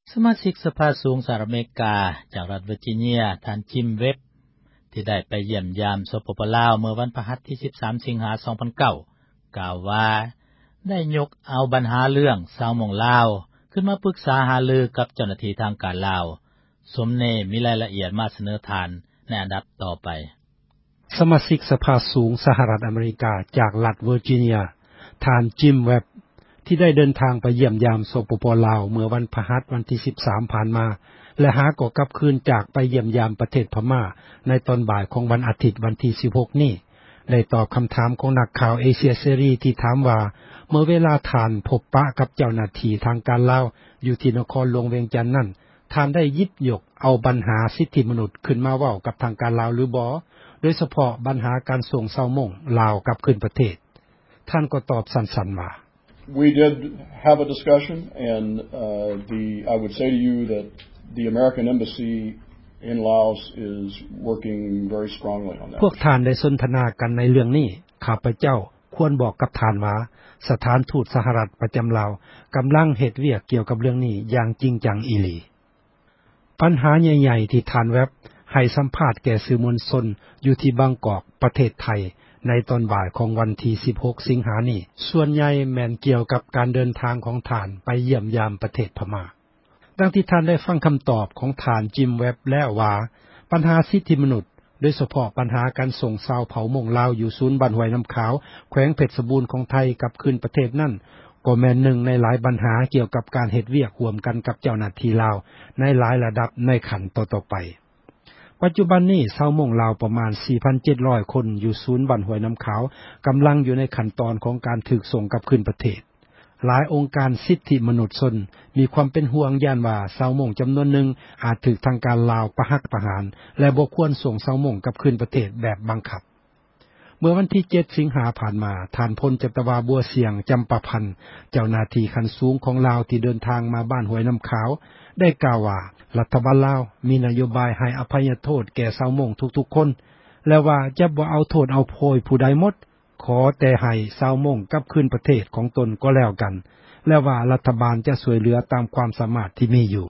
สมาชิกสภาสูงสหรัฐอเมริกาจากรัฐเวอร์จิเนียท่านจิมเว็บที่ได้ไปเยี่ยมยามสปปลาวเมื่อวันพฤหัสที่13สิงหาคม2009กล่าวว่าได้ยกเอาปัญหาเรื่องชาวมงลาวขึ้นมาปรึกษาหารือกับเจ้าหน้าที่ทางการลาวสมเนมีรายละเอียดมาเสนอทานในอันดับต่อไปสมาชิกสภาสูงสหรัฐอเมริกาจากรัฐเวอร์จิเนียท่านจิมเว็บที่ได้เดินทางไปเยี่ยมยามสปปลาวเมื่อวันพฤหัสวันที่13ผ่านมาและหาก็กลับคืนจากไปเยี่ยมยามประเทศพม่าในตอนบ่ายของวันอาทิตย์วันที่16นี้ได้ตอบคำถามของนักข่าวเอเชียเสรีที่ถามว่าเมื่อเวลาท่านพบปะกับเจ้าหน้าที่ทางการลาวอยู่ที่นครหลวงเวียงจันทน์นั้นท่านได้หยิบยกเอาปัญหาสิทธิมนุษย์ขึ้นมาเว้ากับทางการลาวหรือบ่โดยเฉพาะปัญหาการส่งชาวมงลาวกลับคืนประเทศท่านก็ตอบสั้นๆว่า We did have a discussion and I would say to you that the American embassy in Laos is working very strongly on that พวกท่านได้สนทนากันในเรื่องนี้ข้าพเจ้าควรบอกกับท่านว่าสถานทูตสหรัฐประจำลาวกำลังเฮ็ดเวียกเกี่ยวกับเรื่องนี้อย่างจริงจังอีหลีปัญหาใหญ่ๆที่ท่านเว็บให้สัมภาษณ์แก่สื่อมวลชนอยู่ที่บางกอกประเทศไทยในตอนบ่ายของวันที่16สิงหาคมนี้ส่วนใหญ่แม่นเกี่ยวกับการเดินทางของท่านไปเยี่ยมยามประเทศพม่าดังที่ท่านได้ฟังคำตอบของท่านจิมเว็บแล้วว่าปัญหาสิทธิมนุษย์โดยเฉพาะปัญหาการส่งชาวเผ่ามงลาวอยู่ศูนย์บ้านห้วยน้ำขาวแขวงเพชรบูรณ์ของไทยกลับคืนประเทศนั้นก็แม่นหนึ่งในหลายปัญหาเกี่ยวกับการเฮ็ดเวียกร่วมกันกับเจ้าหน้าที่ลาวในหลายระดับในขั้นต่อๆไปปัจจุบันนี้ชาวมงลาวประมาณ 4,700 คนอยู่ศูนย์บ้านห้วยน้ำขาวกำลังอยู่ในขั้นตอนของการถูกส่งกลับคืนประเทศหลายองค์การสิทธิมนุษยชนมีความเป็นห่วงย่านว่าชาวมงจำนวนหนึ่งอาจถูกทางการลาวประหักประหารและบ่ควรส่งชาวมงกลับคืนประเทศแบบบังคับเมื่อวันที่7สิงหาคมผ่านมาท่านพลจัตวาบัวเสียงจำปาพันธ์เจ้าหน้าที่ขั้นสูงของลาวที่เดินทางมาบ้านห้วยน้ำขาวได้กล่าวว่ารัฐบาลลาวมีนโยบายให้อภัยโทษแก่ชาวมงทุกๆคนและว่าจะบ่เอาโทษเอาโพยผู้ใดหมดขอแต่ให้ชาวมงกลับคืนประเทศของตนก็แล้วกันและว่ารัฐบาลจะช่วยเหลือตามความสามารถที่มีอยู่